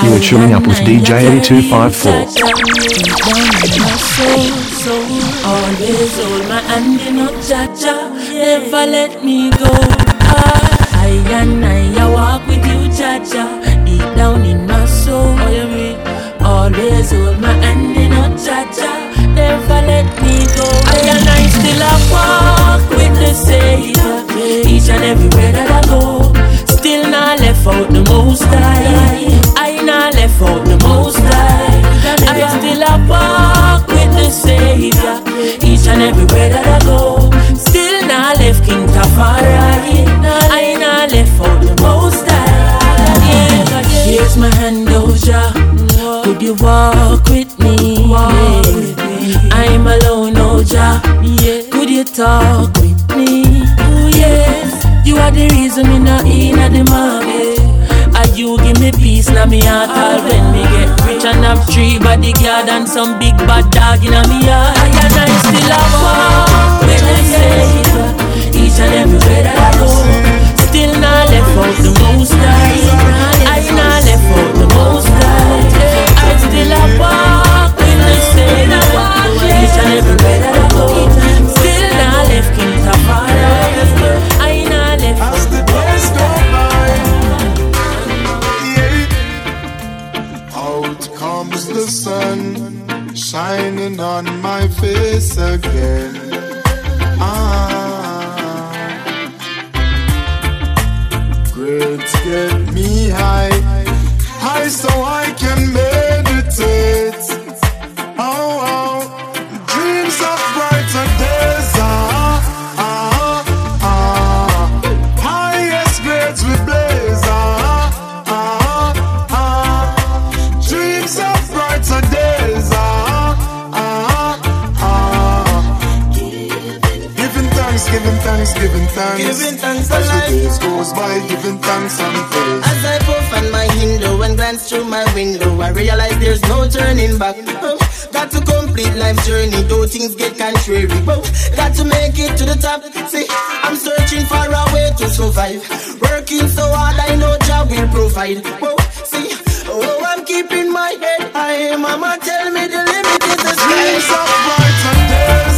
You are chilling up with DJ 8254. Always hold my hand in up, Jaja. Never let me go. I walk with you, Jaja. Deep down in my soul. Always hold my hand in up, Jaja. Never let me go. I still a walk with the Savior. Each and everywhere that I go. Still not left out the Most High. I not left out the Most High. I still a walk with the Savior. Each and everywhere that I go. Still not left King Tafari. I not left out the Most High. Here's my hand, Oja. Could you walk with me? I'm alone, Oja. Could you talk with me? Oh yes. You are the reason me not in the market. And you give me peace now me heart. All when me get rich and have 3 bodyguard and some big bad dog in me heart. I still a walk with the Savior. Each and everywhere that I go. Still not left out the Most High. I not left out the Most High. I still a walk with the Savior. Each and everywhere that I go. Still not left King Tafari. I not left. As the days go by, out comes the sun, shining on my face again. Grades get me high so I can meditate. Dreams of brighter days. Highest grades we blaze. Dreams of brighter days. Giving thanks as the days goes by, giving thanks and praise. As I puff on my window and glance through my window, I realize there's no turning back. Got to complete life's journey, though things get contrary. Got to make it to the top. See, I'm searching for a way to survive. Working so hard, I know job will provide. See, I'm keeping my head high. Mama tell me the limit is the sky. Dreams of brighter days.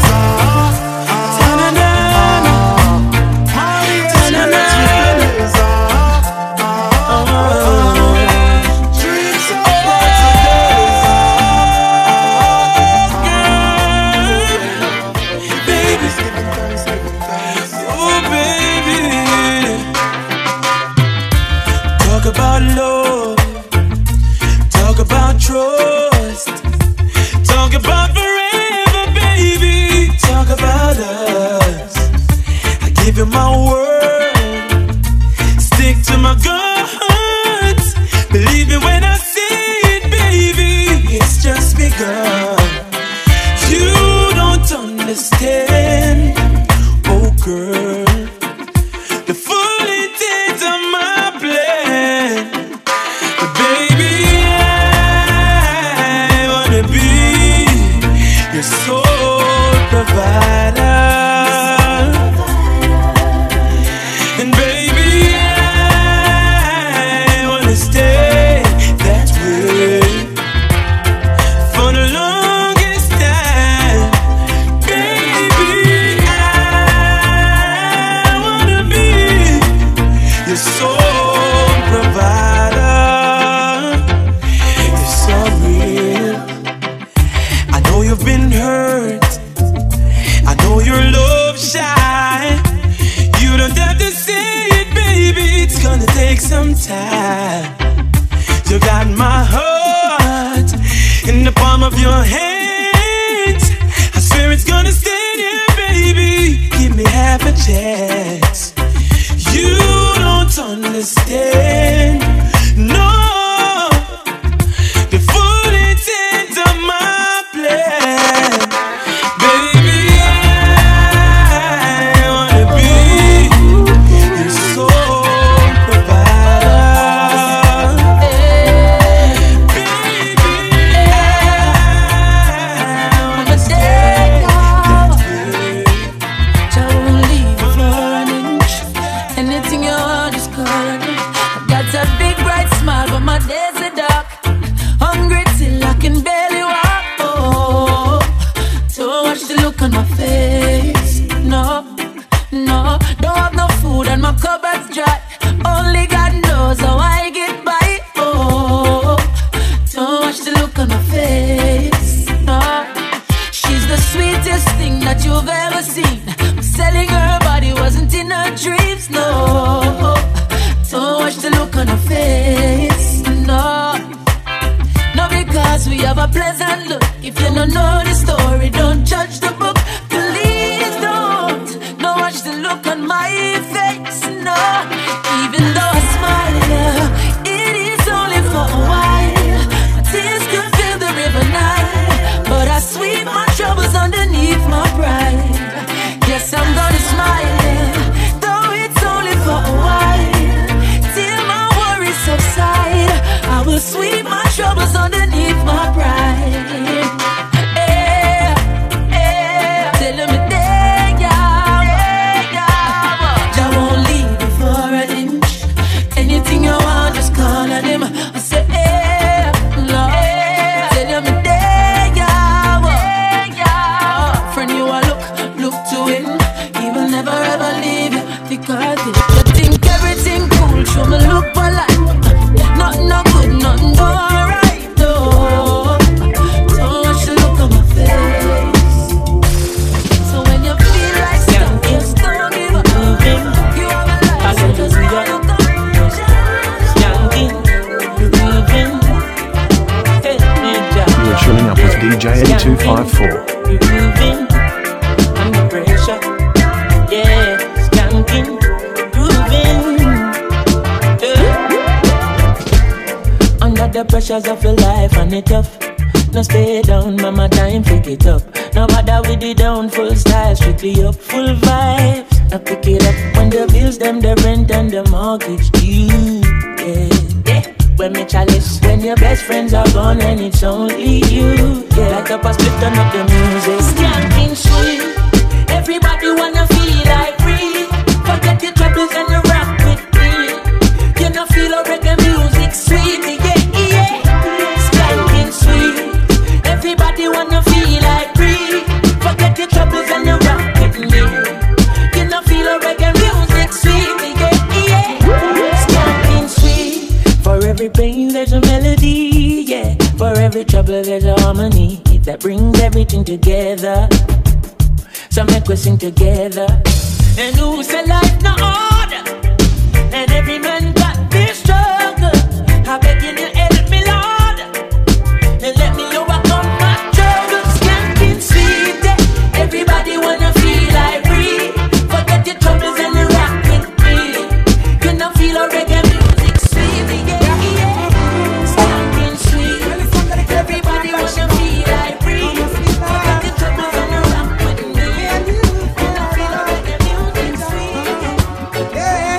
No, no, don't have no food and my cupboard's dry. Only God knows how I get by. Oh, don't watch the look on her face. No, she's the sweetest thing that you've ever seen. Selling her body wasn't in her dreams. No, don't watch the look on her face. No, no, because we have a pleasant look. If you don't know the story, don't judge the book. Please don't watch the look on my face. No, even though I smile, it is only for a while. My tears could fill the river Nile, but I sweep my troubles underneath my pride. Yes, I'm gonna smile, though it's only for a while. Till my worries subside, I will sweep my troubles underneath my pride. Tell me there, I won't leave you for an inch. Anything you want, just call on him. I say, Lord, tell me there, friend, you are look to him. He will never ever leave you, because you think everything cool, show me look polite. Nothing no good, nothing no right, no. Don't watch the look on my face. So when you feel like stuff, just don't give up. You have a life, so just don't look up. You are chilling up with DJ 8254. Under pressure, yeah, skanking, grooving, under the pressures of your life and it tough. No stay down, mama, time pick it up. No bother with the down, full style, strictly up, full vibes. Now pick it up when the bills, them, the rent and the mortgage due, yeah. When me chalice, when your best friends are gone and it's only you, yeah. Light up a split, turn up the music. Skanking sweet, everybody wanna feel like free. Forget your troubles and you rock with me. You know feel a reggae music sweet, yeah. Skanking sweet, everybody wanna feel like free. Forget your troubles and you rock with me. You know feel a reggae music sweet, yeah. Skanking sweet. For every pain there's a melody, yeah. For every trouble there's a harmony that brings everything together. So make we sing together. And who say life no order, and every man got their struggle. I beg you to help me, Lord, and let me overcome my troubles. Skanking sweet, yeah. Everybody wanna feel like free. Forget your troubles and you rock with me. You know feel a reggae music sweet, yeah. Skanking sweet, everybody wanna feel like free. Forget your troubles and you rock with me. You know feel a reggae music sweet. Yeah,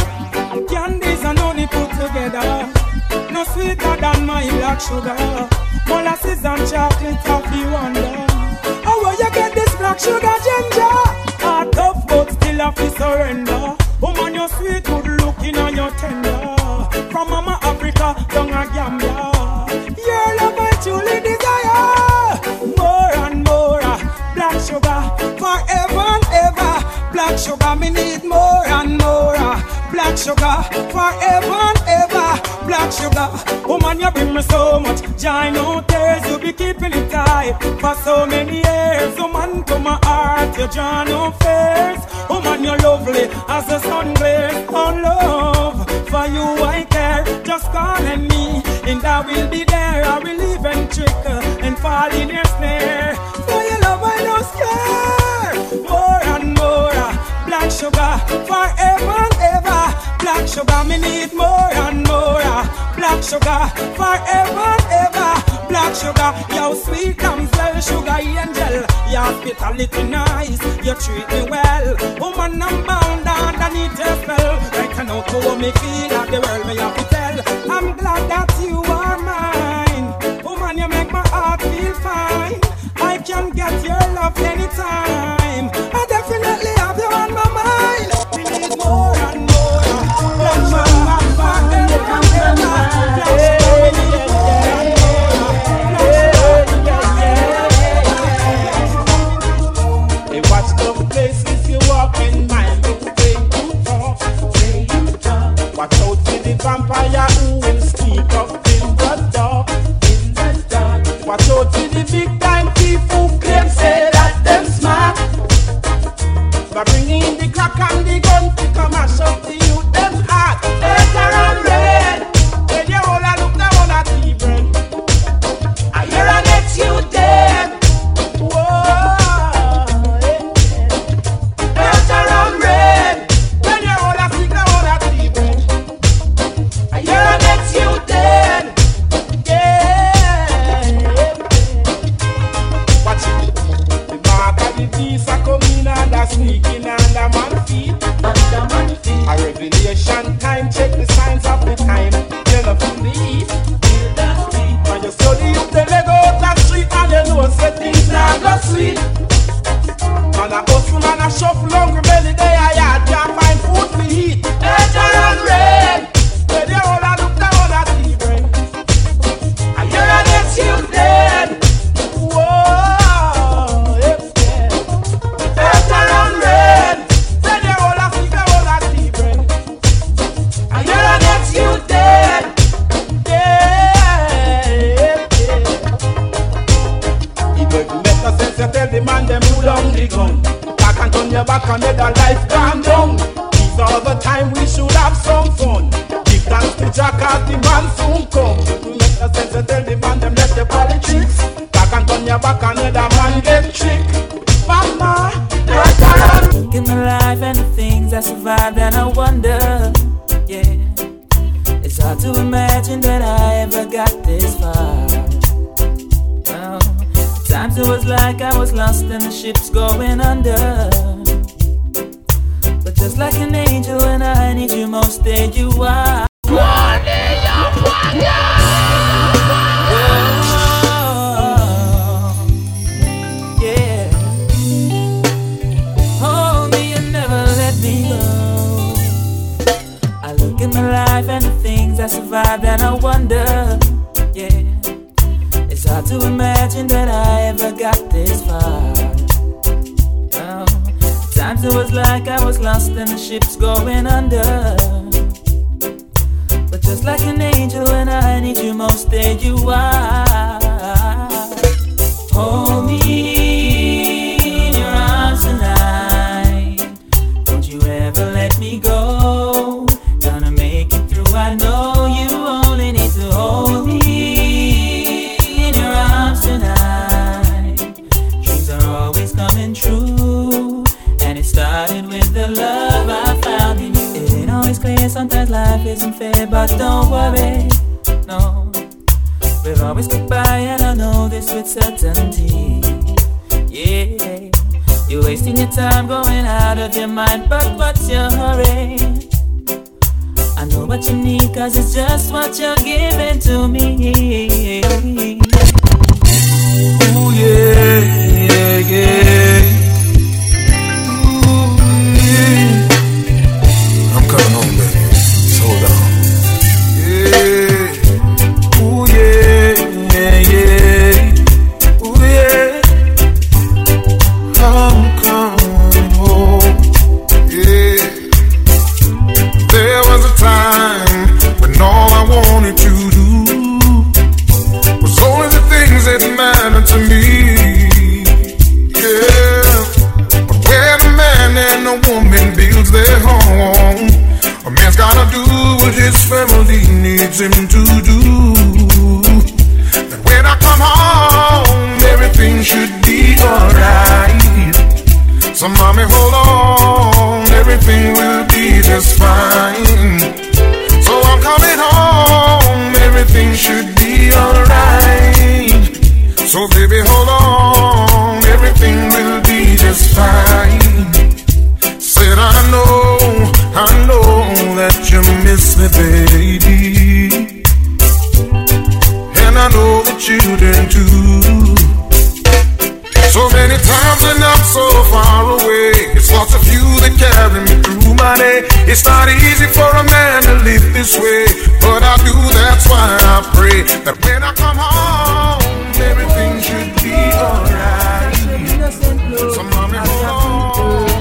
candies and honey put together, no sweeter than my black sugar. Molasses and chocolate, happy wonder. How will you get this black sugar ginger? Heart tough but still have to surrender. Woman, you're sweet, good looking and you're tender. From Mama Africa, down a Gambia. Your love I truly desire. More and more, black sugar, forever and ever. Black sugar, me need more and more. Black sugar, forever and ever. Black sugar, woman, you bring me so much joy, no tears. You be keeping it tight for so many years. Woman, to my heart, you draw no fears. Woman, you're lovely as the sun glares. Oh love, for you I care. Just calling me, and I will be there. I will even trick and fall in your snare. For your love, I don't scare. More and more, black sugar, forever and ever. Black sugar, me need more and more. Black sugar, forever and ever. Black sugar, you sweet damsel, sugar angel. Your hospitality nice, you treat me well. Woman, I'm bound underneath your spell. Right now, to me feel that the world may have to tell. I'm glad that you are mine. Woman, you make my heart feel fine. I can get your love anytime. I definitely have you on my mind. We need more and more. Black sugar, forever and ever. Black sugar, we need more and more. Black sugar, Hey, what's up? places you walk and mind the way you talk. Watch out for the vampire who will sneak up in the dark. Watch out for the big time thief who claim say that them smart. By bringing the crack and the gun to come and shut the youth them heart. Better and red. When you all a look down on a T-brain, I hear a next you dead. Whoa, better and red. When you all a stick down on a T-brain, I hear a next you dead. Watch it. The mark of the beast are coming and are sneaking under man feet. A revelation time, check the signs of the time. You're not from the east. When you study up the leg out the street and you know say things not go sweet. Man a hustle, man a shuffle, hungry belly day a yard can't find food to eat. Better and red. When you all a look down at the brain, I hear a next you dead. Whoa, yeah. Better and red. When you all a stick down at the brain, I hear a next you dead. It doesn't make sense you tell the man them pull down the gun. Back and turn your back and let the life calm down. These are the time we should have some fun. Give thanks to Jack as the man soon come. It doesn't make sense you tell the man them let the politics. Back and turn your back and let the man get tricked. Mama, Look at my life and the things I survived and I wonder, yeah. It's hard to imagine that I ever got this far. Oh, times it was like I was lost and the ship's going under. But just like an angel when I need you most, there you are. Yeah. Hold me and never let me go. I look at my life and the things I survived and I wonder, yeah. It's hard to imagine that I ever got this far. Oh, times it was like I was lost and the ship's going under. But just like an angel when I need you most, there you are. Hold me in your arms tonight. Don't you ever let me go. Gonna make it through, I know you only need to hold me in your arms tonight. Dreams are always coming true, and it started with the love I found in you. It ain't always clear, sometimes life isn't fair, but don't worry, no. We'll always get by, and I know this with certainty. Yeah, you're wasting your time going out of your mind, but what's your hurry? I know what you need, cause it's just what you're giving to me. Ooh, yeah, yeah, yeah. Ooh, yeah. I'm coming home, baby. Just hold on. Yeah. Ooh, yeah, yeah, yeah. Ooh, yeah. I'm coming home. Yeah. There was a time when all I wanted to do was only the things that mattered to me. Yeah. But when a man and a woman builds their home, a man's gotta do what his family needs him to do. And when I come home, everything should be alright. So mommy, hold on, everything will be just fine. So I'm coming home, everything should be alright. So baby, hold on, everything will be just fine. Said I know that you miss me, baby. And I know the children too. So many times and I'm so far away. It's lots of you that carry me through my day. It's not easy for a man to live this way, but I do, that's why I pray that when I come home, everything should be alright. So mommy, hold on.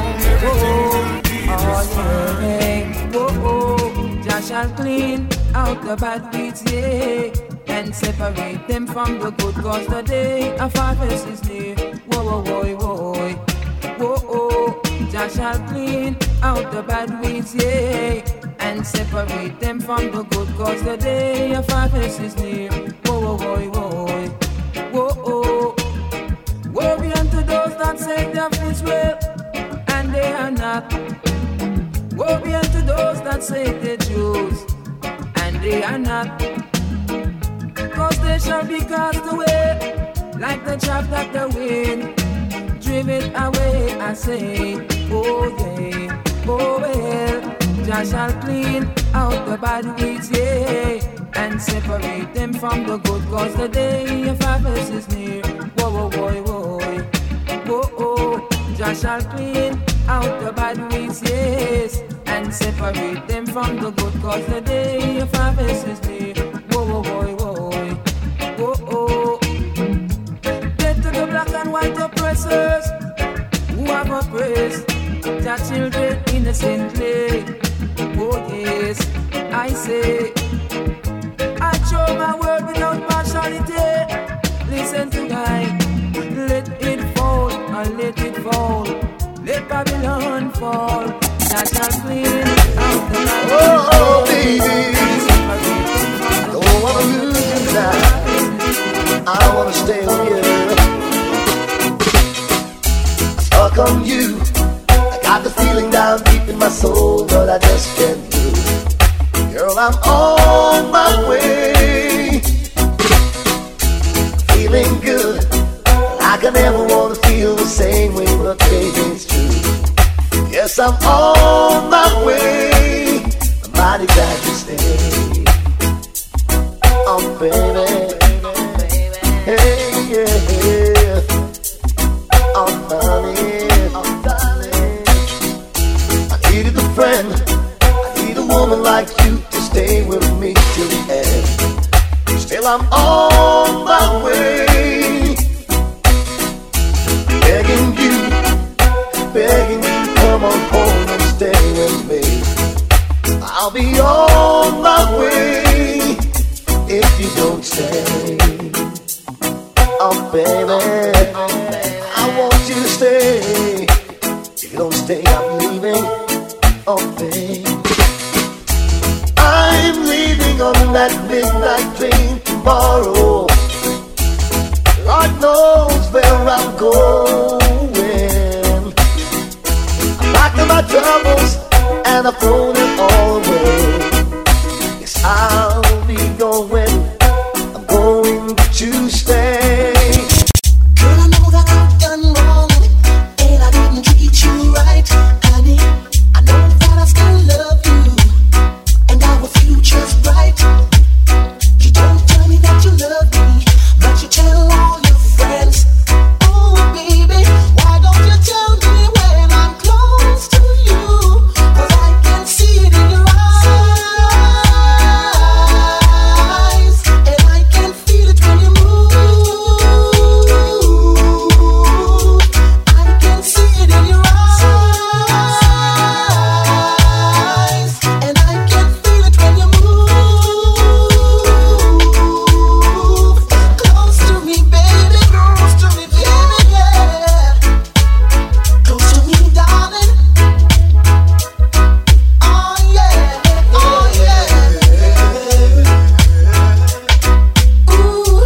clean out the bad weeds, yeah, and separate them from the good, cause the day of harvest is near. Whoa, whoa, whoa, whoa, whoa, oh. Jah shall clean out the bad weeds, yeah, and separate them from the good, cause the day of harvest is near. Whoa, whoa, whoa, whoa, whoa. Woe be unto those that say their feet well, and they are not. Woe be unto those that say they're Jews, and they are not. Cause they shall be cast away, like the chaff that the wind drive it away, I say. Oh yeah, oh well. Jah shall clean out the bad weeds, yeah, and separate them from the good, cause the day of harvest is near. Whoa, whoa, whoa, whoa, whoa, oh. Jah shall clean out the bad weeds, yes, and separate them from the good, cause the day of harvest is near. Whoa, whoa, whoa, whoa, whoa, oh. Death to the black and white oppressors who have oppressed their children innocently. Oh yes, I say, I show my word without partiality. Listen to God, let it fall, and let it fall. Let Babylon fall. That shall clean out the land. Oh, baby, don't wanna lose you now. I wanna stay with you. Stuck on you. Got the feeling down deep in my soul, but I just can't move. Girl, I'm on my way, feeling good. I can never wanna feel the same way, but baby, it's true. Yes, I'm on my way. I'm mighty glad to stay. Oh, baby, hey, yeah, yeah. Oh, honey, oh, darling. I needed a friend, I need a woman like you to stay with me till the end. Still I'm on my way, begging you, come on home and stay with me. I'll be on my way if you don't stay. Oh baby, I want you to stay. If you don't stay, I'm leaving. Oh baby, I'm leaving on that midnight train tomorrow. Lord knows where I'm going. I packed up my troubles and I throw them all away. Yes, I'll be going. I'm going to stay. Girl, I know that I've done wrong and I didn't treat you right, honey. I know that I still love you and our future's bright. You don't tell me that you love me, but you tell all your friends. Oh baby, why don't you tell me when I'm close to you? 'Cause I can see it in your eyes, and I can feel it when you move. I can see it in your eyes, and I can feel it when you move. Close to me, baby, close to me, baby, yeah. Close to me, darling. Oh yeah, oh yeah. Ooh.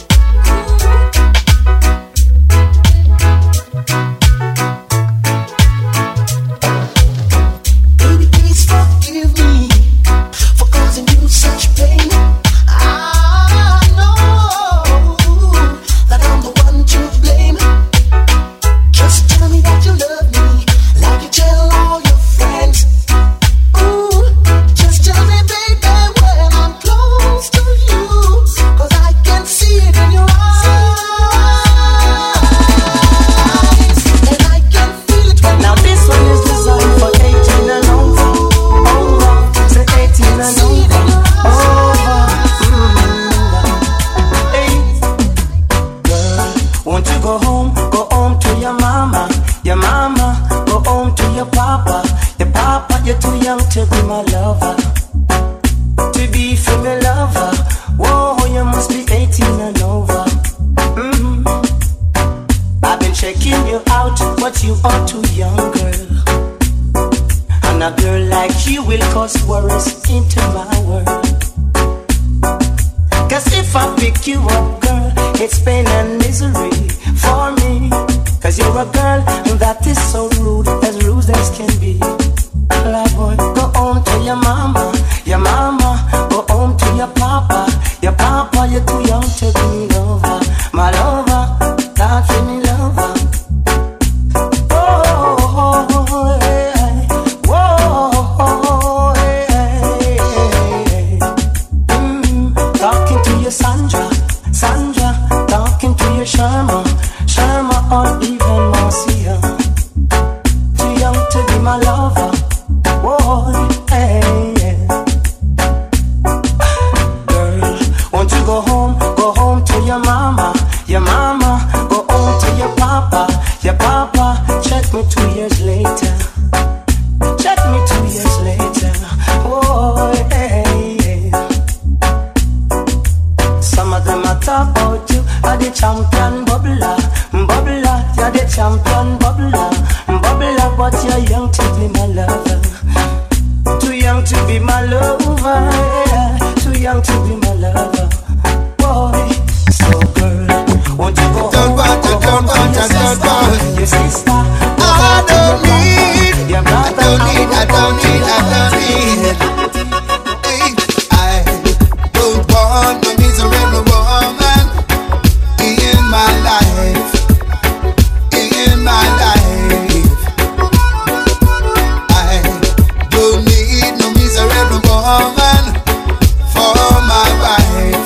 Baby, please forgive me for causing you such pain. I know that I'm the one to blame. Just tell me that you love me, like you tell all your friends. Ooh, just tell me, baby, when I'm close to you, 'cause I can see it in your eyes, and I can feel it when Now this one is designed for 18 and over. Over, say 18 and over. Over. Hey, girl, won't you go home to your mama, go home to your papa, you're too young to be my lover. cause worries into my world. Cause if I pick you up, girl, it's pain and misery for me. Cause you're a girl that is so rude as can be. Love boy, go home to your mama, go home to your papa, you're too young to be lover, my lover, talk to me lover. Talking to your Sandra, talking to your Sharma, or even Marcia. Too young to be my lover, boy, hey, yeah. Girl, won't you go home to your mama, go home to your papa, check me 2 years later, boy, hey, yeah. Some of them are talk about you, are the champion bubbler, you're the champion bubbler, but you're young to be my lover, too young to be my lover, yeah. Too young to be my lover, boy. So girl, won't you go home to your sister? I don't need. I don't want no miserable woman in my life. I don't need no miserable woman for my wife.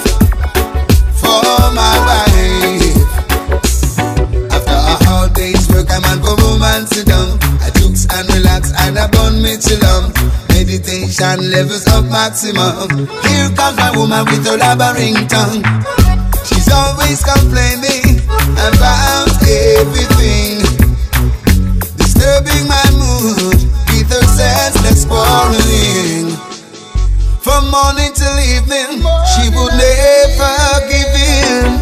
After a hard day's work, I'm on for woman sit down. I jukes and relax and I burn me chill out. Meditation levels up maximum. Here comes my woman with her labyrinth tongue. She's always complaining about everything, disturbing my mood with her senseless quarreling. From morning till evening, she would never give in.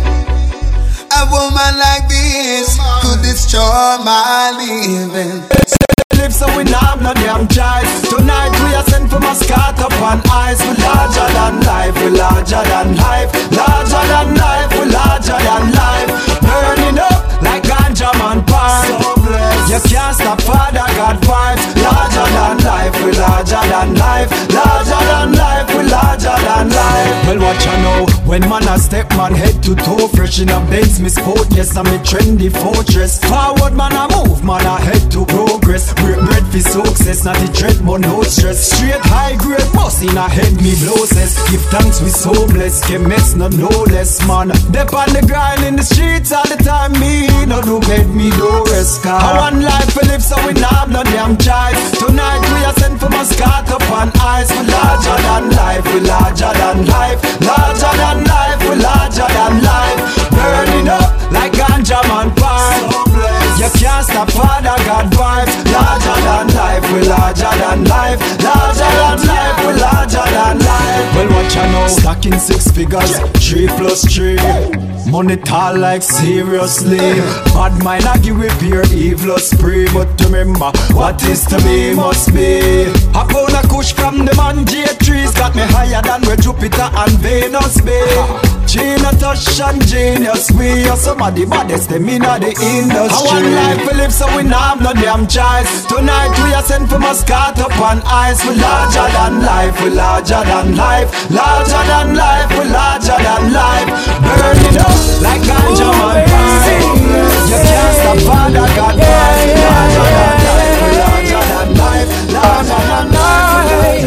A woman like this could destroy my living. So we have no damn choice. Tonight we are sent from a scat up on ice. We larger than life, we larger than life, larger than life, we larger than life. Burning up like ganja man pipe. So blessed. You can't stop Father God vibes. Larger than life, we larger than life, larger than life, we larger than life. Well, what you know, when man a step man head to toe, fresh in a Benz, me sport, yes I'm a trendy fortress. Forward man a move, man a head to progress. Bread for success, not the dread but no stress. Straight high grade boss in a head me blosses. Give thanks we so blessed, get mess not no less man. Dep on the grind in the streets all the time, me no do bed, me do rest. I want life to live so we not have no damn choice. Tonight we are sent from a scat up on ice. We larger than life, we larger than life, larger than life, we larger than life. Burning up like ganja man pipe. You can't stop Father God vibes. Larger than life, we larger than life, larger than life, we larger than life. Well, what you know, stacking 6 figures, 3 plus 3. Money tall like seriously. Bad mind I give with pure evil spree. But remember, what is to be must be. A pound of kush from the man J3's got me higher than where Jupiter and Venus be. Gina touch and genius, we are some of the baddest them in the industry. I want life to live so we not have no damn choice. Tonight we are sent from a scat up on ice. We larger than life, we larger than life, larger than life, we larger than life. Burning up like ganja man pipe. You can't stop Father God vibes. Larger than life, we larger than life, larger than life.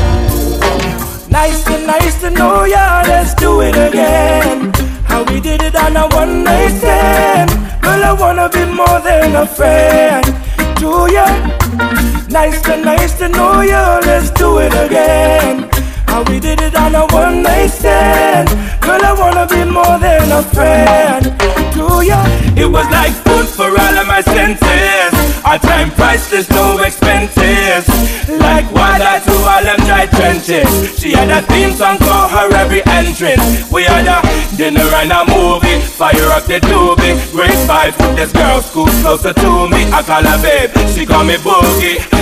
Nice to know ya, let's do it again. How we did it on a one night stand. Girl, I wanna be more than a friend to ya. Nice to know ya, let's do it again. How we did it on a one night stand. Girl, I wanna be more than a friend to ya. It was like food for all of my senses. Our time priceless, no expenses. Like water to all them dry trenches. She had a theme song for her every entrance. We had a dinner and a movie. Fire up the doobie. Great vibes, this girl school closer to me. I call her babe, she call me Boogie.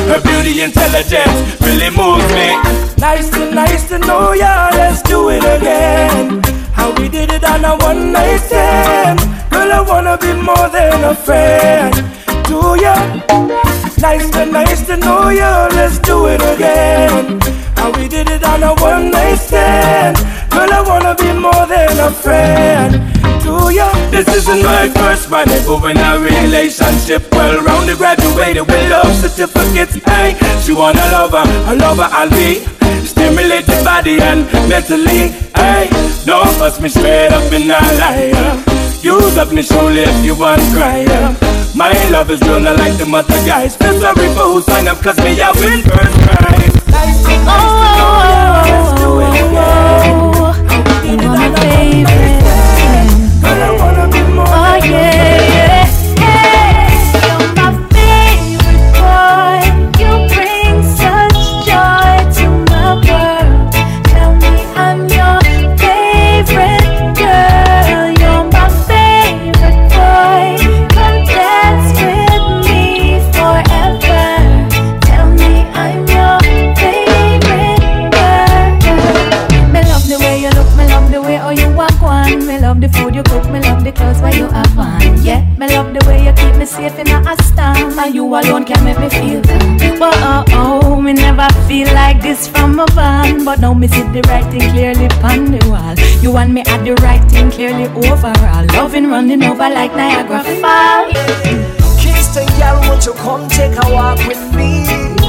Her beauty, intelligence really moves me. Nice to know ya. Let's do it again. How we did it on a one night stand. Girl, I wanna be more than a friend to ya. Nice to know ya. Let's do it again. How we did it on a one night stand. Girl, I wanna be more than a friend to ya. This isn't my first run, but we're in a relationship. Well rounded, graduated with love certificates. Hey, she want a lover I'll be. Stimulate the body and mentally. Hey, don't bust me straight up in a liar. Use up me shoulder if you want cry. My love is real, not like the other guys. Feel sorry for who sign up, cause me I win first prize. Let's do it again. You are my favorite. Girl, I wanna be more. Oh yeah. You're my favorite boy. You bring such joy to my world. Tell me I'm your favorite girl. You're my favorite boy. Come dance with me forever. Tell me I'm your favorite girl. Me love the way you look, me love the way you walk on. Me love the food you cook, me love the clothes where you have on. Yeah, me love the way you keep me safe in a storm. And you alone can make me feel calm. Whoa, me never feel like this from a van. But now me see the right thing clearly on the wall. You and me at the right thing clearly overall. Loving running over like Niagara Falls. Kingston girl, won't you come take a walk with me?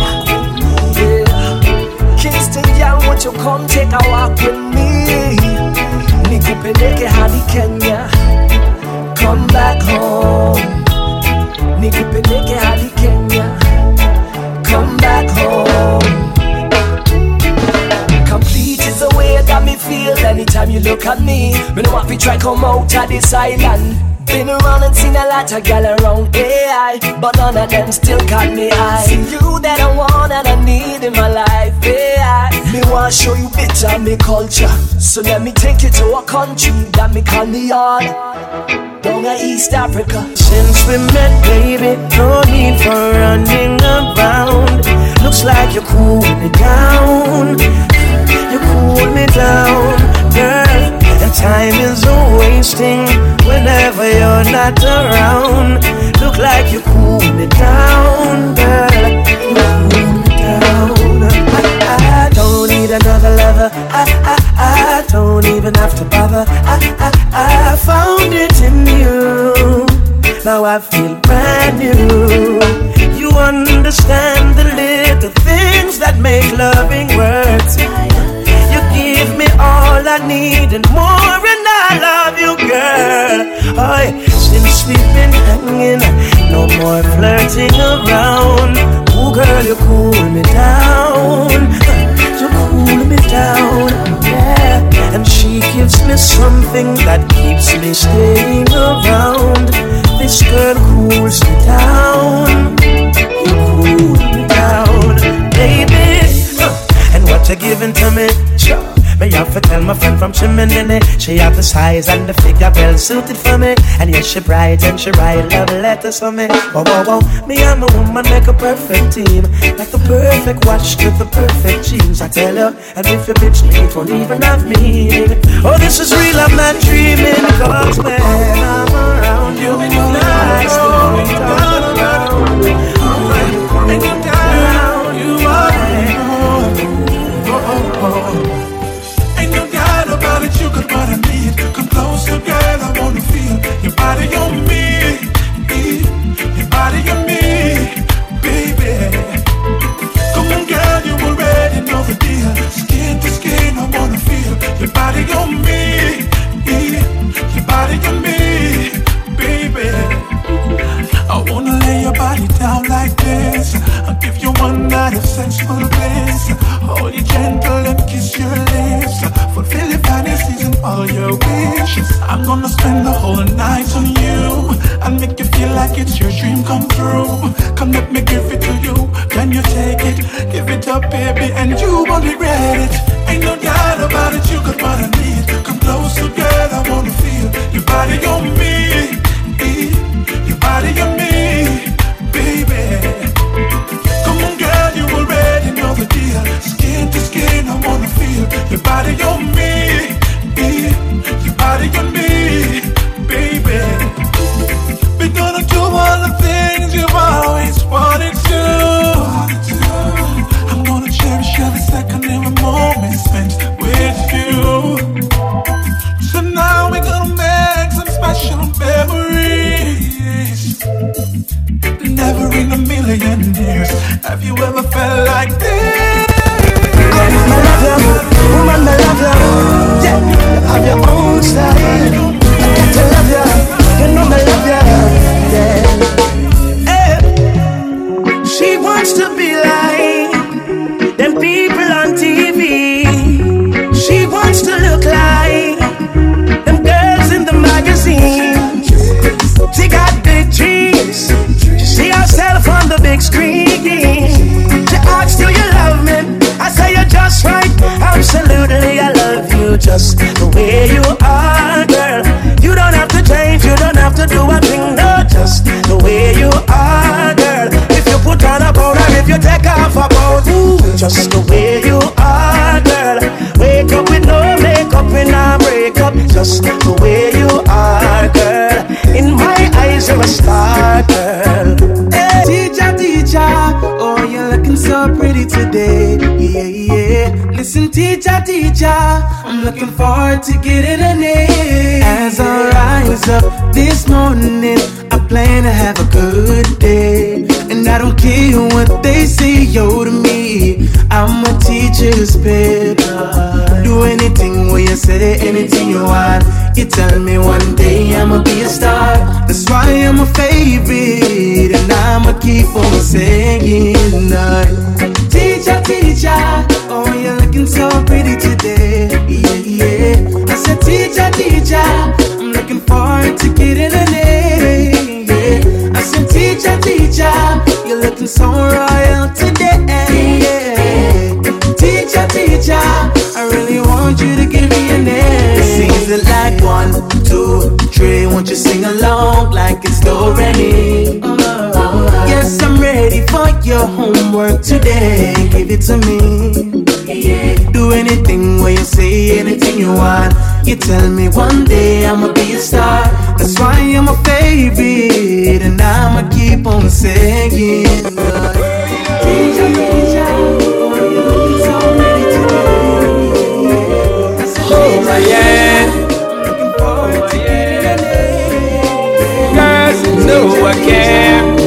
Yeah. Kingston girl, won't you come take a walk with me? Nikupeleke hadi Kenya, come back home. Nikupeleke hadi Kenya, come back home. Complete is the way that me feel anytime you look at me. Me know what we try come out of this island. Been around and seen a lot of gal around AI, but none of them still caught me eye. See you that I want and I need in my life, AI. Me want to show you bits of me culture, so let me take you to a country that me call me on. Down in East Africa. Since we met, baby, no need for running around. Looks like you cool me down. You cool me down, girl. And time is a-wasting whenever you're not around. Look like you cool me down, girl. You cool me down. I don't need another lover. I don't even have to bother. I found it in you. Now I feel brand new. You understand the little things that make loving work. You give me all I need and more, and I love you, girl. Oh, since we've been hanging, no more flirting around. Oh, girl, you cool me down. You cool me down, yeah. And she gives me something that keeps me staying around. This girl cools me down. You cool me down, baby. And what you giving to me? Sure. Me have to tell my friend from Chimney. She have the size and the figure well suited for me. And yes, she bright and she write love letters for me. Whoa, whoa, whoa. Me and my woman make a perfect team. Like the perfect watch to the perfect jeans. I tell her, and if you bitch me, it won't even have meaning. Oh, this is real, I'm not dreaming. Cause when I'm around you, I still ain't all around. And you're down, you are. Ain't no doubt about it, you got what I need. Come closer, girl, I wanna feel your body on me, your body on me, baby. Come on, girl, you already know the deal. Skin to skin, I wanna feel your body on me, your body on me, baby. I wanna lay your body down like this. I'll give you one night of sensual bliss. Hold you gentle and kiss your lips. Fulfill your fantasies and all your wishes. I'm gonna spend the whole night on you. I'll make you feel like it's your dream come true. Come let me give it to you. Can you take it? Give it up, baby, and you won't regret it. Ain't no doubt about it, you got what I need. Come closer, girl, I wanna feel your body on me, your body on me, baby. Come on, girl. Have you ever felt like this? I love you, woman, I love you. Yeah, you have your own style. I got to love you, you know I love you. Yeah. Hey. She wants to be like them people on TV. She wants to look like them girls in the magazine. She got big dreams. She see herself on the big screen. She asks, do you love me? I say you're just right. Absolutely, I love you just the way you are, girl. You don't have to change, you don't have to do a thing, no, just the way you are, girl. If you put on a powder, if you take off a powder, ooh, just the way you are, girl. Wake up with no makeup and I break up, just the way you are, girl. In my eyes, you're a star, girl. Hey. Teacher, teacher, oh, you're looking so pretty today. Yeah, yeah. Listen, teacher, teacher, I'm looking forward to getting an A. As I rise up this morning, I plan to have a good day. And I don't care what they say, yo, to me, I'm a teacher's pet. Do anything when you say, anything you want. You tell me one day I'ma be a star. That's why I'm a favorite, and I'ma keep on singing. Teacher, teacher, oh, you're looking so pretty today. Yeah, yeah. I said, teacher, teacher, I'm looking forward to getting an A. Yeah. I said, teacher, teacher, you're looking so royal today. Yeah. Teacher, teacher, I really want you to give me an A. Sings it like 1, 2, 3. Won't you sing along like it's do-re-mi? Yes, I'm ready for your homework today. Give it to me. Do anything when you say, anything you want. You tell me one day I'ma be a star. That's why I'm a favorite, and I'ma keep on singing. Teacher, teacher, oh, you're looking so pretty today. Oh my yeah. Looking forward to getting an A. Girls, know I care.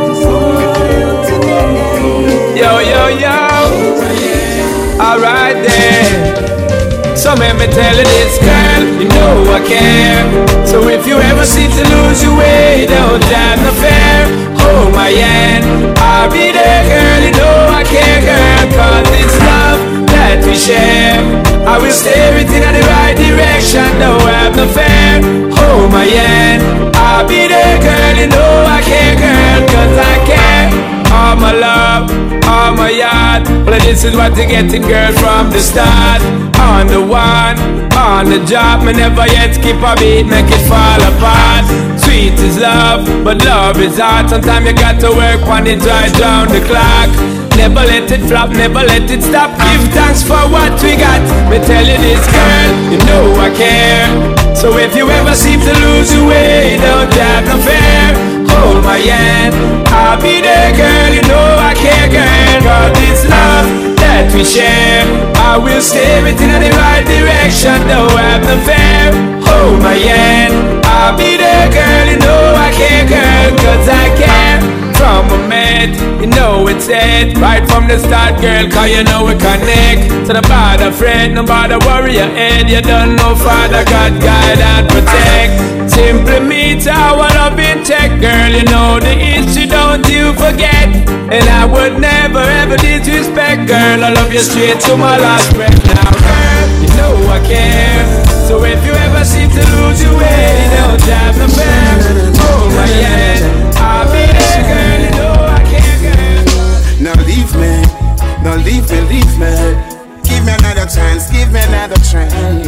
Yo, yo, yo. Alright then. So let me tell you this, girl, you know I care. So if you ever seem to lose your way, don't have no fear. Hold my hand, I'll be there, girl, you know I care, girl. Cause it's love that we share. I will steer it in the right direction, don't have no fear. Hold my hand, I'll be there, girl, you know I care, girl. Cause I care. All my love, all my yard. Well, this is what you're getting, girl, from the start. On the one, on the job, me never yet skip a beat, make it fall apart. Sweet is love, but love is hard. Sometimes you got to work on it right down the clock. Never let it flop, never let it stop. Give thanks for what we got. Me tell you this, girl, you know I care. So if you ever seem to lose your way, don't have no fear. Hold my hand, I'll be there, girl, you know I care, girl. Cause it's love that we share. I will steer it in the right direction, don't have no fear. Hold my hand, I'll be there, girl, you know I care, girl. Cause I care. From a mate, you know it's it. Right from the start, girl, cause you know we connect. So no bother fret, no bother worry your head. You don't know Father God, guide and protect. Simply meet our love in check, girl. You know the issue, don't you forget. And I would never ever disrespect, girl. I love you straight to my last breath. Now, girl, you know I care. So if you ever seem to lose your way, don't have no fear. Hold my hand, I'll be there, girl. You know I care, girl. Now leave me, now leave me, leave me. Give me another chance, give me another try.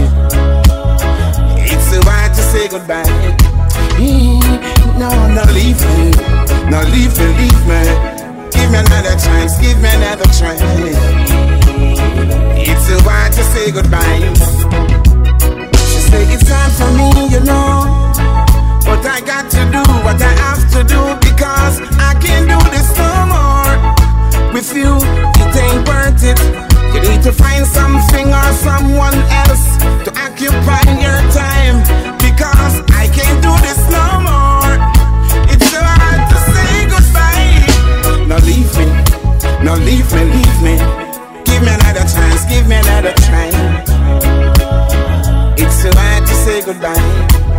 It's so hard to say goodbye. No, no, leave me, no, leave me, leave me. Give me another chance, give me another try. It's so hard to say goodbye. She say it's time for me, you know, but I got to do what I have to do because I can't do this no more. With you, it ain't worth it. You need to find something or someone else to occupy your time because I can't do this no more. It's so hard to say goodbye. Now leave me, No, leave me, leave me. Give me another chance, give me another try. It's so hard to say goodbye.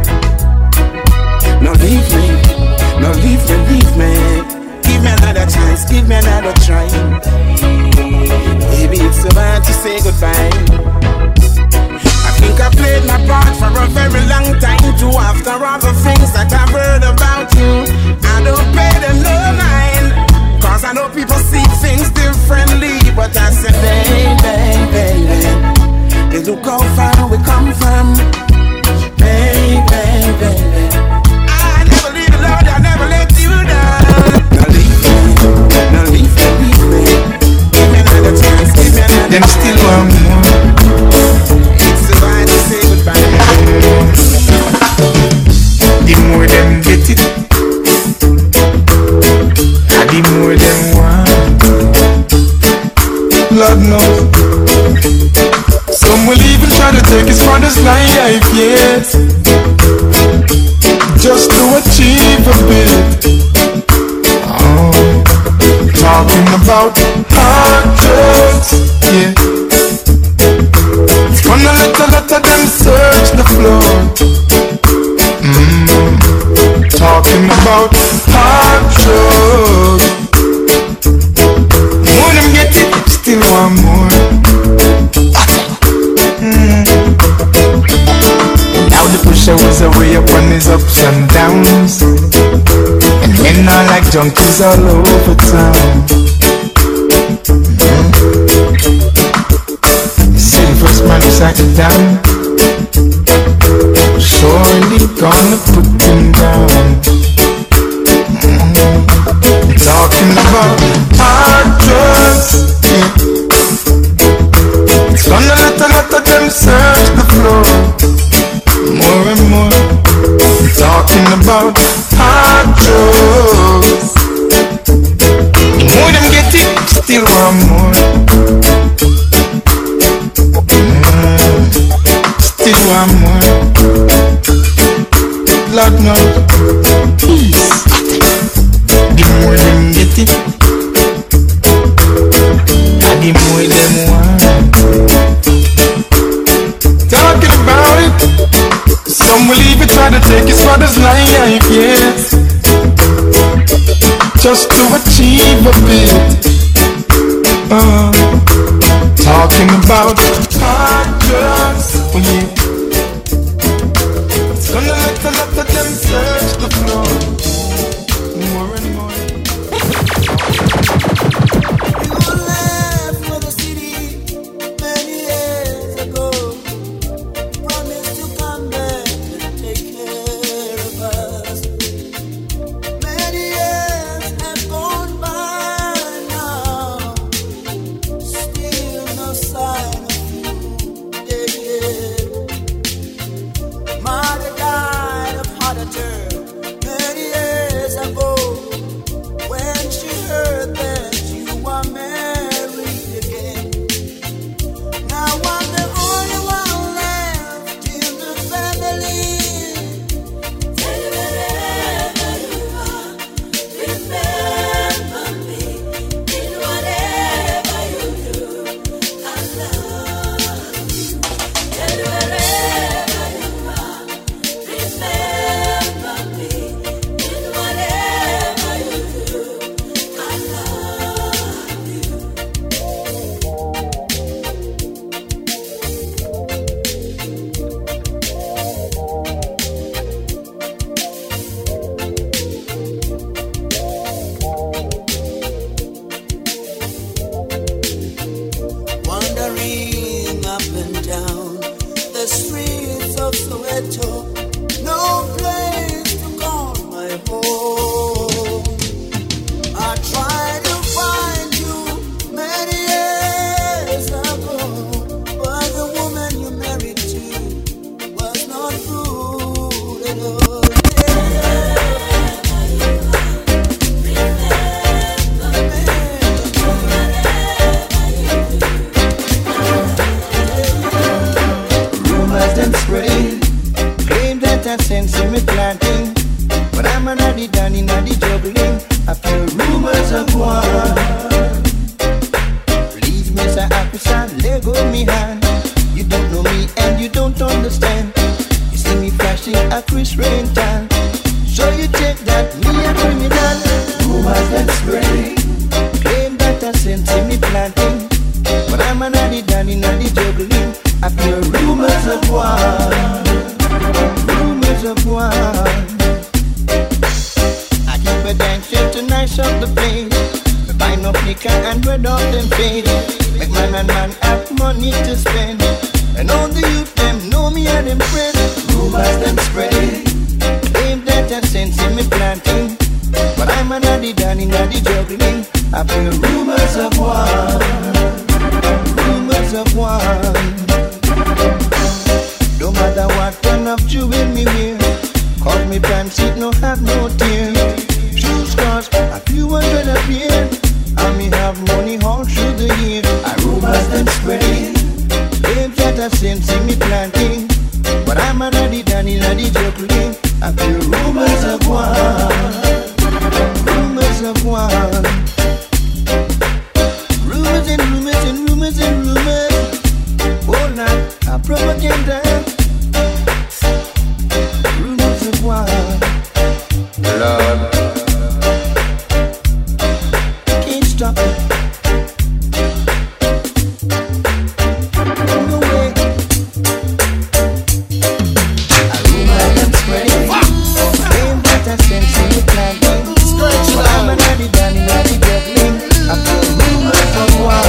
No, leave me, no, leave me, leave me. Give me another chance, give me another try. Baby, it's so hard to say goodbye. I think I played my part for a very long time too. After all the things that I've heard about you, I don't pay them no mind, cause I know people see things differently. But I said, baby, baby, look how far we come from. Baby, baby, I never leave you alone, I never let you down. Now leave me, now leave me, leave me. Give me another chance, give me another. Them still want more. It's the right to say goodbye. The more them get it, the more them want. Lord knows. Some will even try to take his father's life, yes, just to achieve a bit. Oh, talking about hard drugs, yeah. It's gonna let them search the floor. Talking about hard drugs. More them get it, still want more. Now the pusher was away up on his ups and downs, and men are like junkies all over town. See the first man who sat it down, surely gonna put him down. Talking about hard drugs, yeah. It's gonna let them search the floor more and more. Talking about hard drugs. The more them get it, still want more. Still want more. Lord knows. Peace. The more them get it, and the more them want. Talking about it, some will even try to take his father's life, yes, just to achieve a bit. Talking about hard drugs, oh yeah. It's gonna let them search the floor more and more. You left for the city many years ago. Promised to come back and take care of us. Many years have gone by now. Still no sign of you, yeah. Mother died of heart attack many years ago, when she heard that you were married again. Now I'm the only one left in the family. Tell you wherever you are, remember me in whatever you do. I love you. Tell you wherever you are, remember me in whatever you do. I love you. Wandering up and down the streets of Soweto, no place to call my home. I tried to find you many years ago, but the woman you married to was not good at all. Rumors them spread, sense in me planting. But I'm a daddy daddy daddy juggling. I feel rumors of war. Rumors of war. I keep a dang shit to nice up the place. Buy no flicker and red off them fade. Make man and man have money to spend. And all the youth them know me and them friends. Rumors them spread. Ain't that a sense in me planting. But I'm a daddy daddy daddy juggling. I feel rumors of war. Rumors of war. No matter what kind of jewel me wear, cause me pants it no have no tear. Shoes cost a few hundred a pair, and me have money all through the year. I rumors them spreading. Ain't that a sense in me planting. But I'm a daddy daddy daddy juggling. I feel rumors of war. Rumors of war. Rumors and rumors and rumors and rumors. All night I propaganda. Rumors of war. Lord, can't stop it. No way. I rumor them spreading. Ain't that a sense in the planting. But I'm a daddy daddy daddy juggling. I feel rumors of war.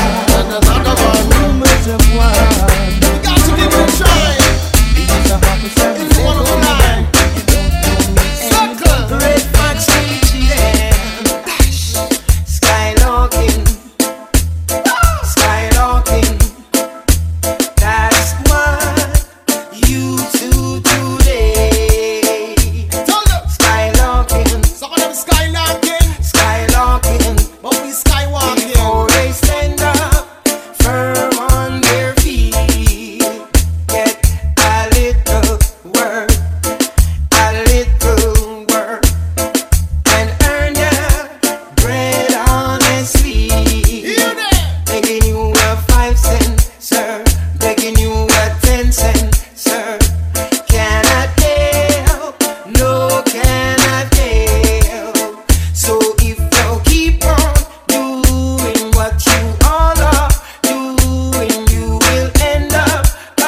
Rumors of war. We got to give it a try. It's a happy Sunday. It's one of a kind. Red Fox Skylarking. Skylarking. That's what you do today. Skylarking. Some of them skylarking. Skylarking. But we skywalking. Before they stand up firm on their feet, get a little work, and earn your bread honestly. Begging you a 5 cent, sir. Begging you a 10 cent, sir. Cannot help, no cannot help. So if you keep on doing what you all are doing, you will end up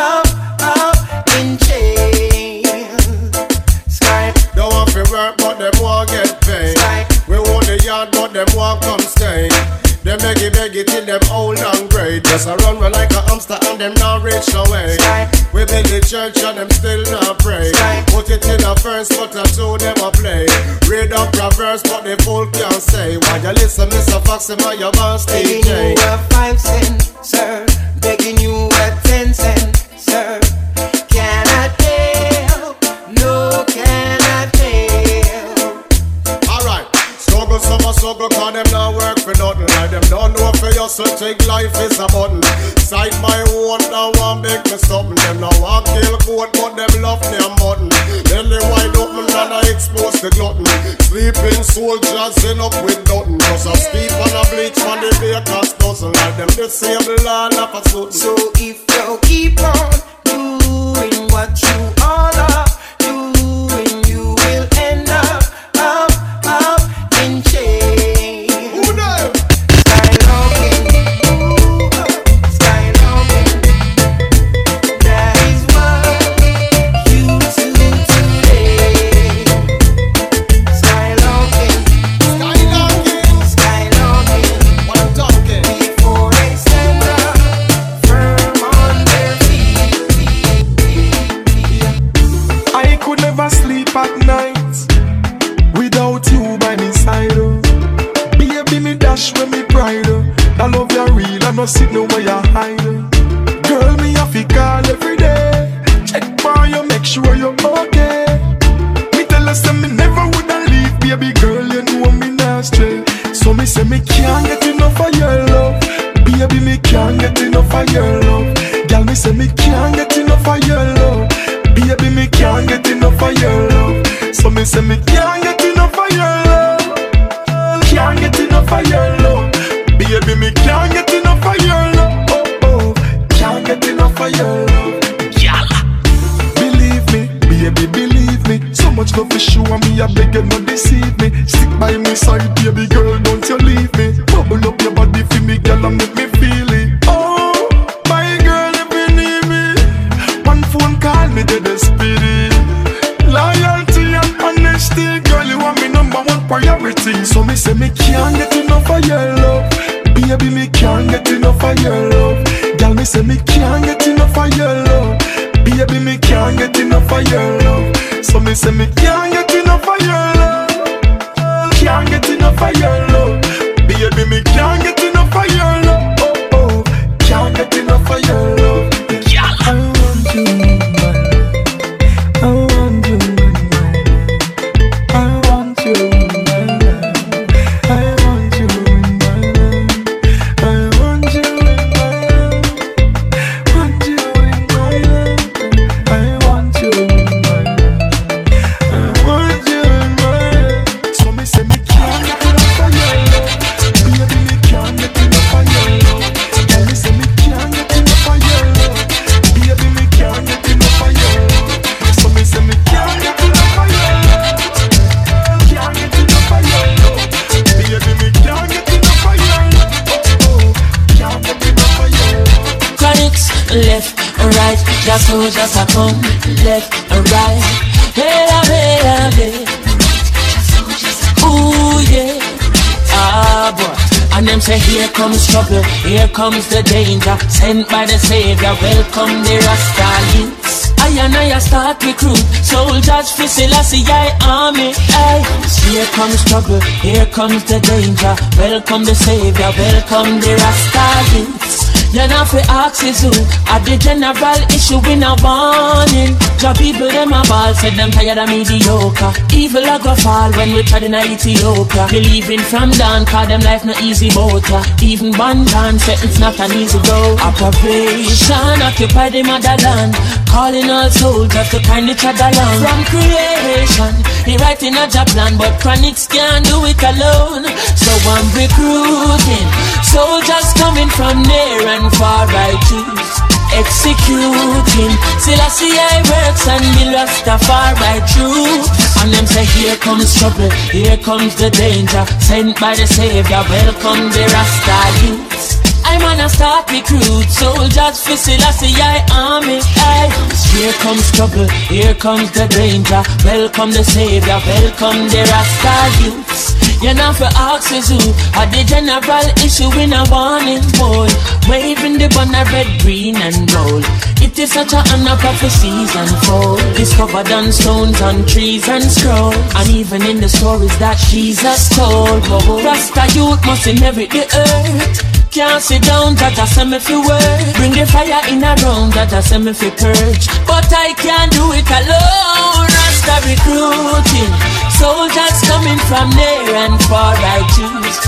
in jail. Sky, Don't want to work, but them won't get paid. We own the yard, but them won't come stay. Them beg it till them old and great. Just a run like a hamster and them not reach away. We build the church and them still not pray. Put it in a verse, but a two never play. Read up your verse, but the fool can't say. Why you listen, Mr. Foxy, man, your boss begging DJ. you a 5 cent, sir. Begging you a 10 cent, sir. Cannot help, no cannot help. Alright, struggle, summer struggle, cause them not work for nothing. Like them don't know for you, so take life is a button. Sight my own, now one big me something. Them now want kill goat, but them love their mutton. Then they wide open and I expose the glutton. Sleeping soldiers end up with nothing. Just a steep and a bleach from the baker's dozen. Like them disabled all of a sudden. So if you keep on doing what you all are doing, you will end up in jail. Who them? Skylarking. Skylarking. That is what you do today. Skylarking. Skylarking. What I'm talking. Before they stand up firm on their feet. I could never sleep at night without you by my side. Baby, me dash when me pride. I love you real, I no sit no where you hide. Girl, me have to call every day. Check for you, make sure you're okay. Me tell her say me never woulda leave, baby girl, you know me not stray. So me say me can't get enough of your love. Baby, me can't get enough of your love. Girl, me say me can't get enough of your love. Baby, me can't get enough of your love. So me say me can't get enough of your love. Can't get enough of your love. Baby, me can't get enough of your love. Oh, oh, can't get enough of your love. Girl, believe me, baby, believe me. So much love for sure me, I beg you not deceive me. Stick by me side, baby girl, don't you leave me. Bubble up your body. and make me feel it. Oh, my girl, if you need me, one phone call me to the spirit. Loyalty and honesty, girl, you are my number one priority. So me say me can't get enough of your love. Baby, me can't get enough of your love. Girl, me say me can't get enough of your love. Baby, me can't get enough of your love. So me say me can't get enough of your love. Can't get enough of your love. Baby, me can't get enough of your love. Oh, oh, can't get enough of your love. I want you in my life. I want you in my life. I want you in my life. I want you in my life. I want you in my life. Want you in my life. I want you in my life. I want you in my life. So me say me can't get enough of your love. Baby, me can't get enough of your love. Tell me say me can't get enough of your love. Baby, me can't get enough of your love. So me say me can't get enough of your love. Can't get enough of your love. Baby, me can't get enough of your love. Oh, oh, can't get enough of your love. Chronics, left and right, just so just a come, left and right. Hey, hey, hey. Ooh, yeah. Ah, boy. And them say, here comes trouble, here comes the danger. Sent by the Savior, welcome the Rasta youths. I and I start recruit soldiers for Selassie army. Aye. Here comes trouble, here comes the danger. Welcome the Savior, welcome the Rasta youths. You're not for axes who at the general issue in a warning. The people them a ball said them tired of mediocre. Evil a go fall when we tried in Ethiopia. Believing from down cause them life no easy motor. Even Bantan said it's not an easy go. Operation occupy the motherland. Calling all soldiers to kind each other along. From creation, he writing a job plan, but Chronics can't do it alone. So I'm recruiting soldiers coming from near and far I choose. Executing Selassie I works and the Rastafari true. And them say here comes trouble, here comes the danger. Sent by the Savior, welcome the Rasta youths. I'm on a start recruit soldiers for Selassie army. Aye. Here comes trouble, here comes the danger. Welcome the Savior, welcome the Rasta youths. You're not for axes who had the general issue in a warning boy. Waving the banner red, green and gold. It is such a honor prophecies unfold. Discovered on stones, on trees and scrolls. And even in the stories that Jesus told. Oh, Rasta youth must inherit the earth. Can't sit down, that I say me fi work. Bring the fire in a round, that I say me fi purge. But I can't do it alone. Rasta recruiting soldiers coming from near and far I choose.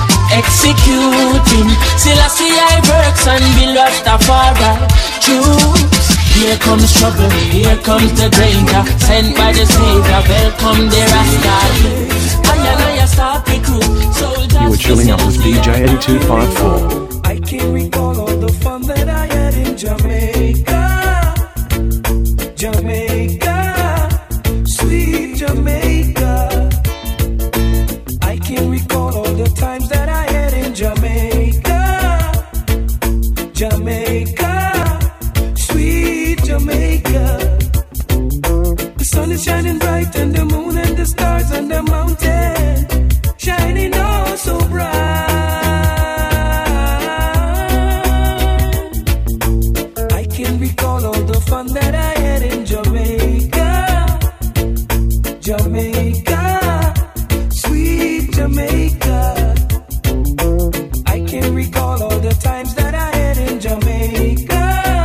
Executing Selassie I works and be Rastafari choose. Here comes trouble, here comes the danger. Sent by the Savior, welcome the Rasta youth. I start recruit soldiers. You were chilling out with DJ 8254. I can't recall all the fun that I had in Jamaica. Jamaica, sweet Jamaica. I can't recall all the times that I had in Jamaica. Jamaica, sweet Jamaica. The sun is shining bright and the moon and the stars and the mountain shining oh so bright. Recall all the fun that I had in Jamaica. Jamaica, sweet Jamaica. I can recall all the times that I had in Jamaica.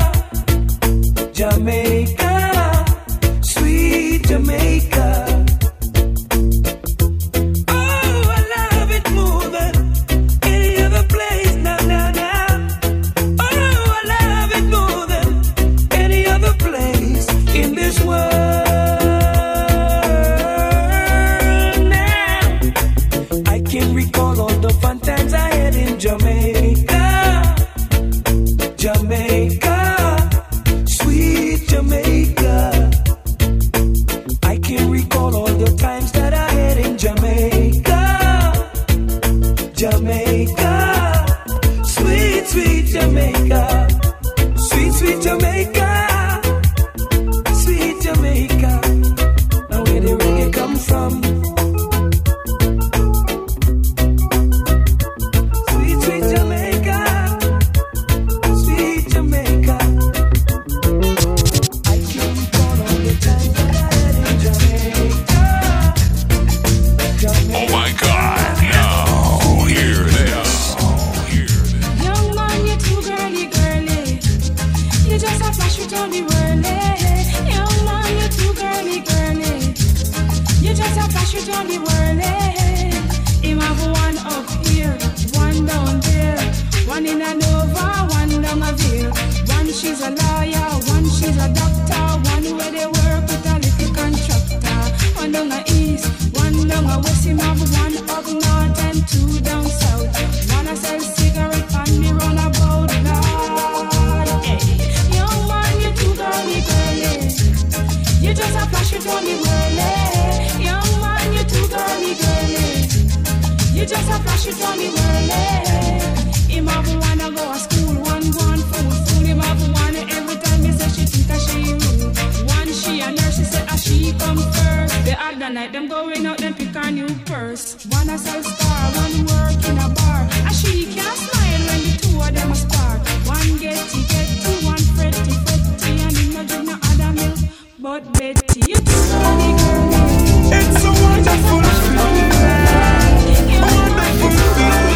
Jamaica, sweet Jamaica. Oh, I love it more than any other place. Nah, nah, nah. Oh, I love it more than any other place in this world now. I can recall all the fun times I had in Jamaica. Jamaica, sweet, sweet Jamaica, sweet Jamaica. Now where the reggae come from? Sweet, sweet Jamaica, sweet Jamaica. I keep on all the time that I had in Jamaica. Oh my God, yo, hear this. Young man, you're too girly, girly. You just a flash with all the whirly. Young man, you're too girly, girly. You just a flash with all the whirly. Him have one up here, one down there, one in a Nova, one down a Veer. One she's a lawyer, one she's a doctor, one where they work with a little contractor. One down a east, one down a west. Him have one up north and two down south. One a sell cigarette and me run about Lord. Hey. Young man, you too girly, girly. You just a flash with only whirly. Young man, you too girly, girly. You just a flash with only whirly. Him have one a go a school, one go on fool. Him have one every time he say she think a she rude. One she a nurse, she say a she come first. The other night them going out, them pick a new purse. One a sell star, one work in a bar. A she can't smile when the two of them a spar. One getty, one fretty, and him no drink no other milk. But Betty, you too girly, girly. It's a wonderful feeling. A wonderful feeling.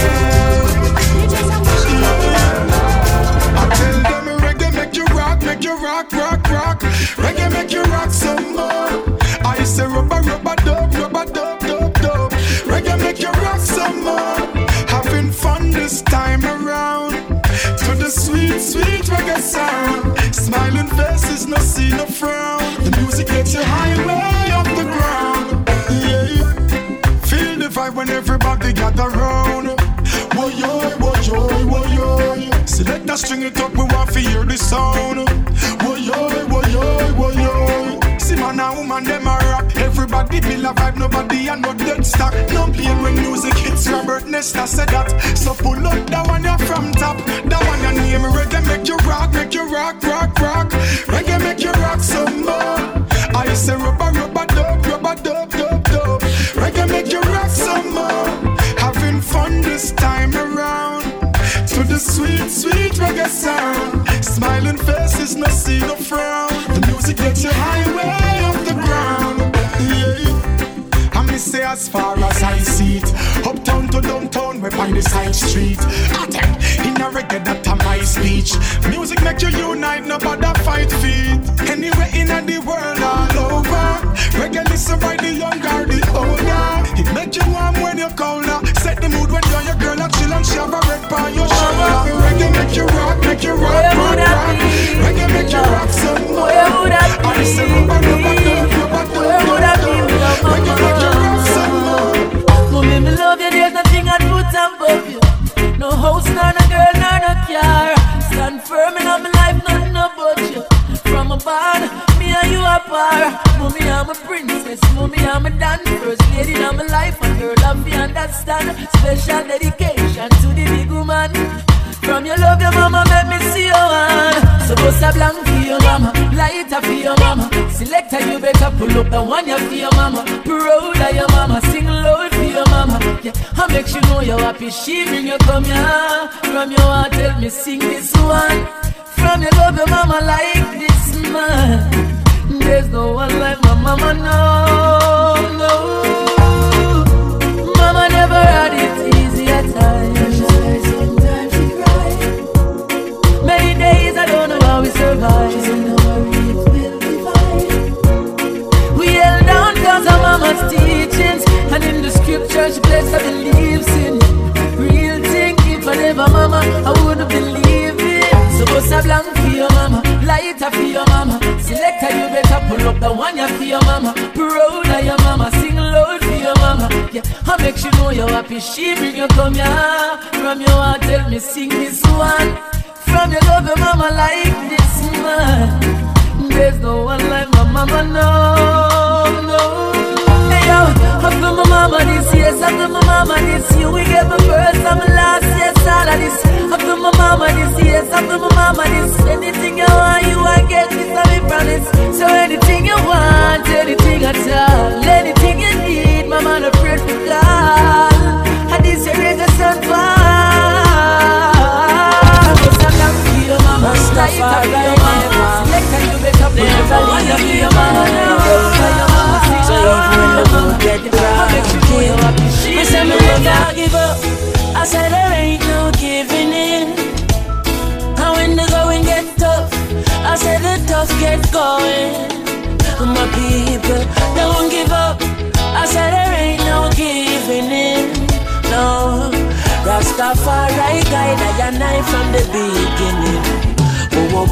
I tell them reggae make you rock, rock, rock. Reggae make you rock some more. I say rubber, dub. Reggae make you rock some more. Having fun this time around. To the sweet, sweet reggae sound. Smiling faces, no see, no frown. The music gets you high way off the ground. Yeah. Feel the vibe when everybody gather round. Woyoy. Select that string it up, we want to hear the sound. Woyoy. See man and woman, them a rock. Everybody build a vibe, nobody a no dead stock. No play when music hits, Robert Nesta said that. So pull up that one you from top. That one your name, reggae make you rock, rock. Reggae make you rock some more. I say rubber, dub. Reggae make you rock some more. Having fun this time around. To the sweet, sweet reggae sound. Smiling faces, no see, no frown. The music gets you high way off the ground. Yeah. I me say as far as I see it, uptown to downtown, we by the side street. In a reggae that a my speech. Music make you unite, nobody fight feet. Anywhere in the world all over. Reggae listen by the young or the older. It make you warm when you're colder. Set the mood when you're your girl and chill and shove a red by your shoulder. Reggae make you rock. Reggae make you rock some more. I say rubber. Reggae make you rock some more. Mommy, me love you, there's nothing I'd put above you. No house, nor no girl, nor no car. Stand firm in my life, nothing about you. From a barn, me and you apart. Mommy, I'm a princess, mommy, I'm a dan. First lady in my life, and girl, I'm the understand. Special dedication to the big woman. From your love, your mama, let me see your hand. So go a blank for your mama, lighter for your mama. Selector, you better pull up the one you for your mama. Proud of your mama, sing loud for your mama. Yeah, I make you know you're happy. She bring you come here. From your heart, tell me sing this one. From your love, your mama like this man. There's no one like my mama, no. Mama never had it easy at times. Sometimes she cried. Many days I don't know how we survived. She's in a hurry, it will be fine. We held down cause of mama's teachings. And in the scripture she blessed her believes in. Real thing, if I never mama, I wouldn't believe it. So go a blank for your mama, lighter for your mama. Selector, you better pull up the one you for your mama. Proud of your mama, sing loud for your mama. Yeah, I make you know you're happy. She bring you come here. From your heart, tell me sing this one. From your love, your mama like this man. There's no one like my mama, no. Hey yo, after my mama this year, after my mama this year, we get my first and my last, yes, all of this. After my mama tough get going. My people, don't give up. I said there ain't no giving in. No, Rastafari guide I and I from the beginning. Oh,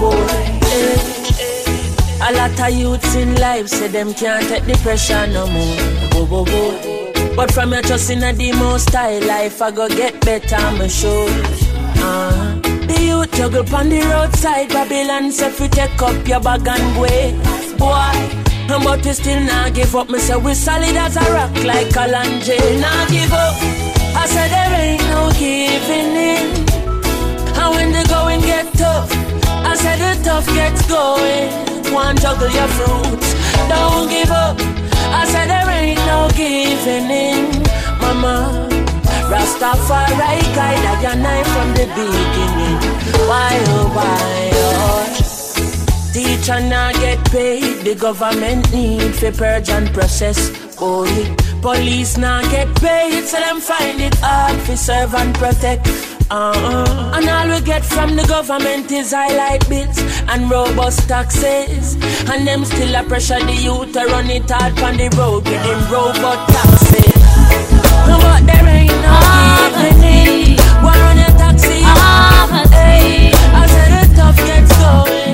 boy. A lot of youths in life say them can't take the pressure no more. Oh, but from your trust in the most high life, I go get better, I'm sure. The youth juggle on the roadside, Babylon say if you take up your bag and go. Boy, but we still not give up. Me say we solid as a rock like Kalanje. Not give up. I said there ain't no giving in. And when the going get tough, I said the tough gets going. One juggle your fruits, don't give up. I said there ain't no giving in. Mama, Rastafari guide I and I from the beginning. Why oh why oh? Teacher not get paid, the government need for purge and process. Oh, police not get paid, so them find it hard for serve and protect. And all we get from the government is highlight bills and robust taxes. And them still a pressure the youth to run it hard on the road with them robot taxes. But there ain't no giving in. War on your taxi, hey. I said the tough gets going.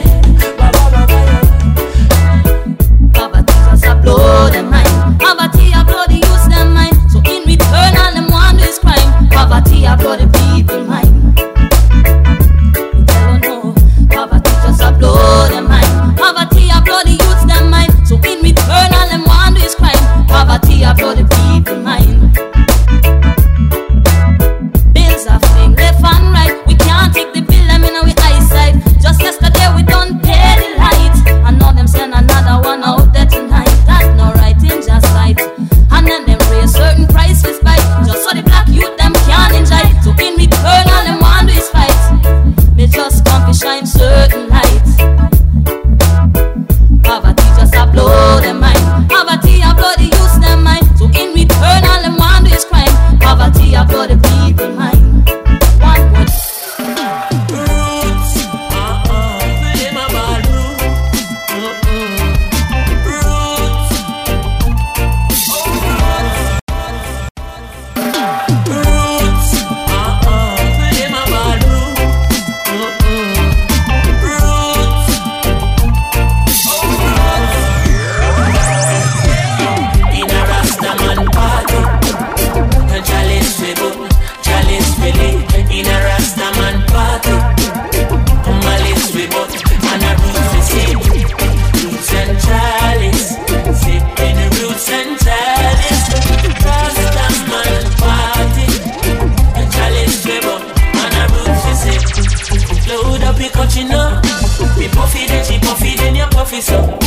Blow them mind. Poverty I blow the youth them mind. So in return all them want is crime. Poverty I blow the people mind. You don't know. Poverty just a blow them mind. Poverty I blow the youth them mind. So in return all them want is crime. Poverty I blow the people mind. Bills are fling left and right. We can't take the bill them in our eyesight. Just yesterday we done pay the light. And now them send another one out there tonight. And then them raise certain price for spite. Just so the black youth them can't enjoy. So in return all them want do is fight. They just come to shine certain lights. Poverty just a blow them mind. Poverty a blow the youth them mind. So in return all them want do is crime. Poverty a blow the people mind. One word. Roots, them a ball puffy, then you puffy so.